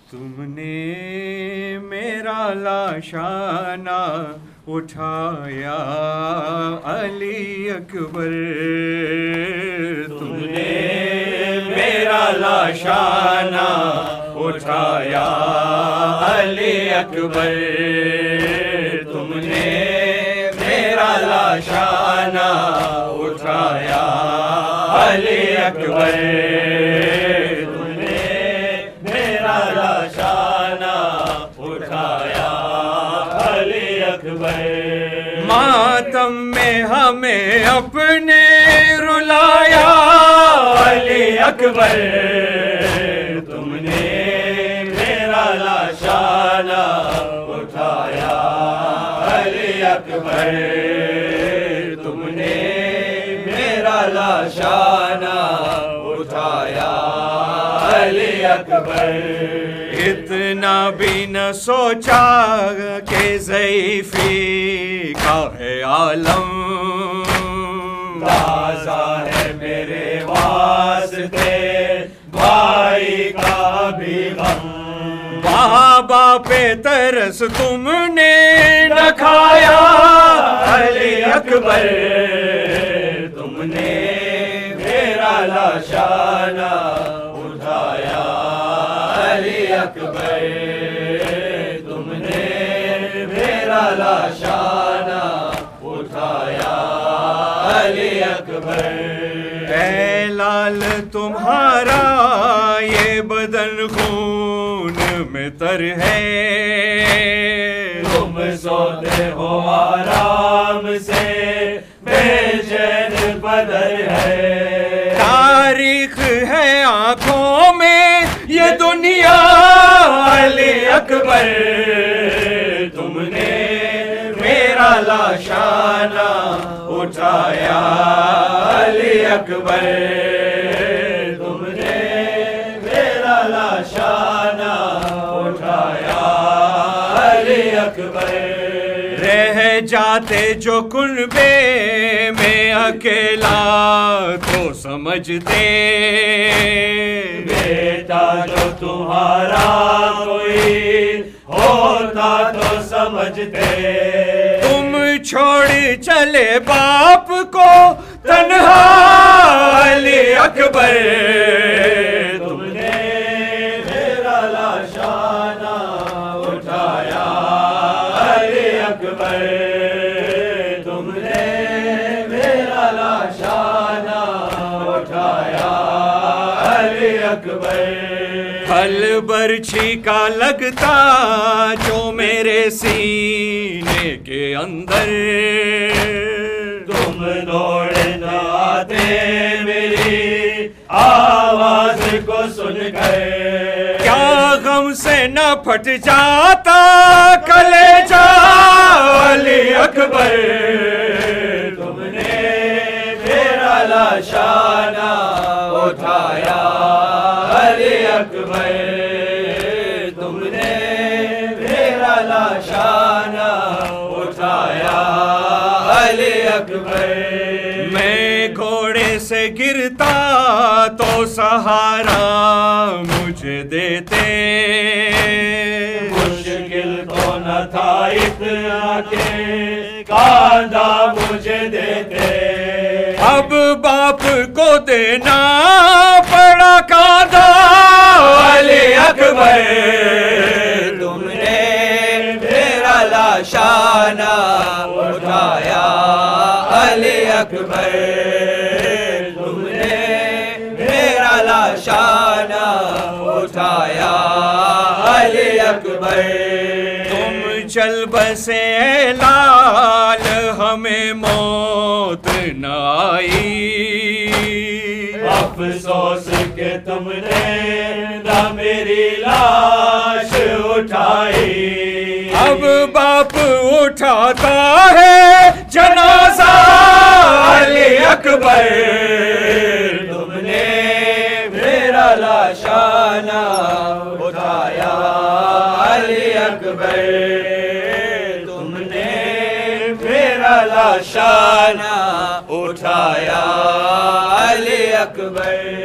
تم نے میرا لاشانہ اٹھایا علی اکبر، تم نے میرا لاشانہ اٹھایا علی اکبر، تم نے میرا لاشانہ اٹھایا علی اکبر، تم نے میرا لاشانہ اٹھایا علی اکبر۔ ماتم میں ہمیں اپنے رلایا علی اکبر، تم نے میرا لاشانہ اٹھایا علی اکبر، تم نے میرا لاشانہ اٹھایا علی اکبر۔ اتنا بھی نہ سوچا کہ ضعیفی کا ہے عالم، تازہ ہے میرے واسطے بھائی کا بھی غم، بابا پہ ترس تم نے نہ کھایا علی اکبر، تم نے میرا لاشانہ اٹھایا علی اکبر، تم نے میرا لاشانہ اٹھایا علی اکبر۔ اے لال تمہارا یہ بدن خون میں تر ہے، تم سوتے ہو آرام سے بے چین بدر ہے، تاریخ ہے آنکھوں میں یہ دنیا علی اکبر، تم نے میرا لاشانہ اٹھایا علی اکبر، تم نے میرا لاشانہ اٹھایا علی اکبر۔ رہ جاتے جو کنبے میں اکیلا تو سمجھتے، بیٹا جو تمہارا کوئی ہوتا تو سمجھتے، تم چھوڑ چلے باپ کو تنہا علی اکبر، تم نے میرا لاشانہ اٹھایا علی اکبر، تم نے میرا لاشانہ اٹھایا علی اکبر۔ پھل برچھی کا لگتا جو میرے سینے کے اندر، تم دوڑ نہ آتے میری آواز کو سن کر، کیا غم سے نہ پھٹ جاتا کلیجہ علی اکبر، تم نے میرا لاشانہ اٹھایا علی اکبر، تم نے میرا لاشانہ اٹھایا علی اکبر۔ میں گھوڑے سے گرتا تو سہارا مجھے دیتے، مشکل تو نہ تھا اتنا کہ کاندھا مجھے دیتے، اب باپ کو دینا پڑا کاندھا علی اکبر، تم نے میرا لاشانہ اٹھایا علی اکبر، تم نے میرا لاشانہ اٹھایا علی اکبر۔ تم چل بسے لال ہمیں موت نہ آئی، افسوس کہ تم نے نہ میری لاش اٹھائی، اب باپ اٹھاتا ہے جنازہ علی اکبر، تم نے میرا لاشانہ اٹھایا علی اکبر، تم نے میرا لاشانہ اٹھایا علی اکبر۔